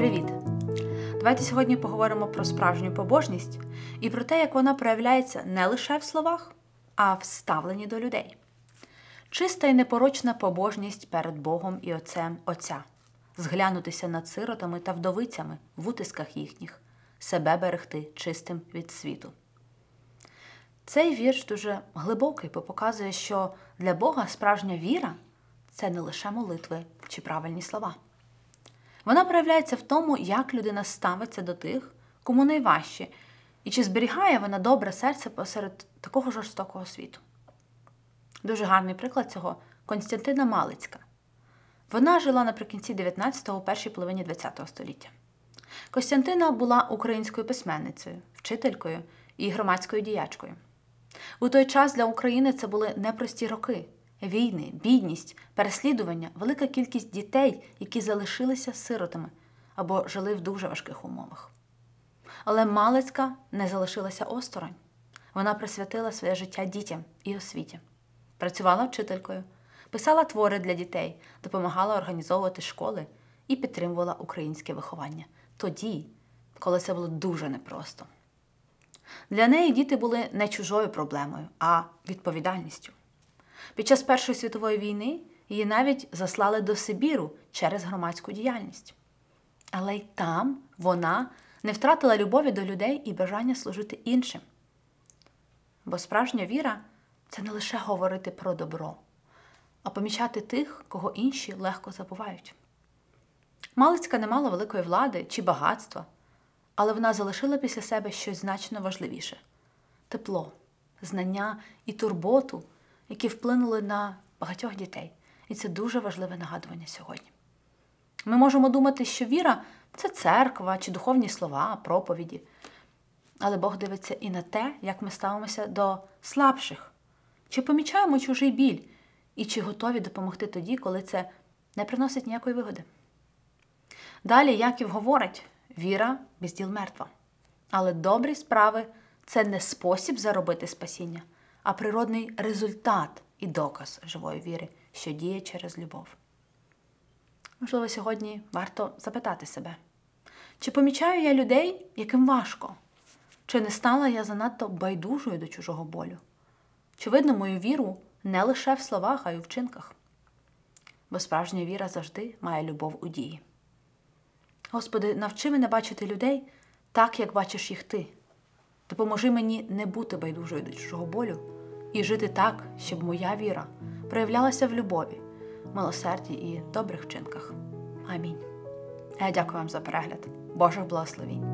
Привіт! Давайте сьогодні поговоримо про справжню побожність і про те, як вона проявляється не лише в словах, а в ставленні до людей. Чиста і непорочна побожність перед Богом і Отцем Отця. Зглянутися над сиротами та вдовицями в утисках їхніх, себе берегти чистим від світу. Цей вірш дуже глибокий, бо показує, що для Бога справжня віра – це не лише молитви чи правильні слова. Вона проявляється в тому, як людина ставиться до тих, кому найважче, і чи зберігає вона добре серце посеред такого жорстокого світу. Дуже гарний приклад цього – Костянтина Малицька. Вона жила наприкінці 19-го, у першій половині 20-го століття. Костянтина була українською письменницею, вчителькою і громадською діячкою. У той час для України це були непрості роки. Війни, бідність, переслідування, велика кількість дітей, які залишилися сиротами або жили в дуже важких умовах. Але Малицька не залишилася осторонь. Вона присвятила своє життя дітям і освіті. Працювала вчителькою, писала твори для дітей, допомагала організовувати школи і підтримувала українське виховання. Тоді, коли це було дуже непросто. Для неї діти були не чужою проблемою, а відповідальністю. Під час Першої світової війни її навіть заслали до Сибіру через громадську діяльність. Але й там вона не втратила любові до людей і бажання служити іншим. Бо справжня віра – це не лише говорити про добро, а помічати тих, кого інші легко забувають. Малицька не мала великої влади чи багатства, але вона залишила після себе щось значно важливіше – тепло, знання і турботу, які вплинули на багатьох дітей. І це дуже важливе нагадування сьогодні. Ми можемо думати, що віра – це церква чи духовні слова, проповіді. Але Бог дивиться і на те, як ми ставимося до слабших. Чи помічаємо чужий біль і чи готові допомогти тоді, коли це не приносить ніякої вигоди. Далі Яків говорить, віра без діл мертва. Але добрі справи – це не спосіб заробити спасіння, а природний результат і доказ живої віри, що діє через любов. Можливо, сьогодні варто запитати себе, чи помічаю я людей, яким важко? Чи не стала я занадто байдужою до чужого болю? Чи видно мою віру не лише в словах, а й у вчинках? Бо справжня віра завжди має любов у дії. Господи, навчи мене бачити людей так, як бачиш їх Ти. Допоможи мені не бути байдужою до чужого болю і жити так, щоб моя віра проявлялася в любові, милосерді і добрих вчинках. Амінь. Я дякую вам за перегляд. Божих благословінь.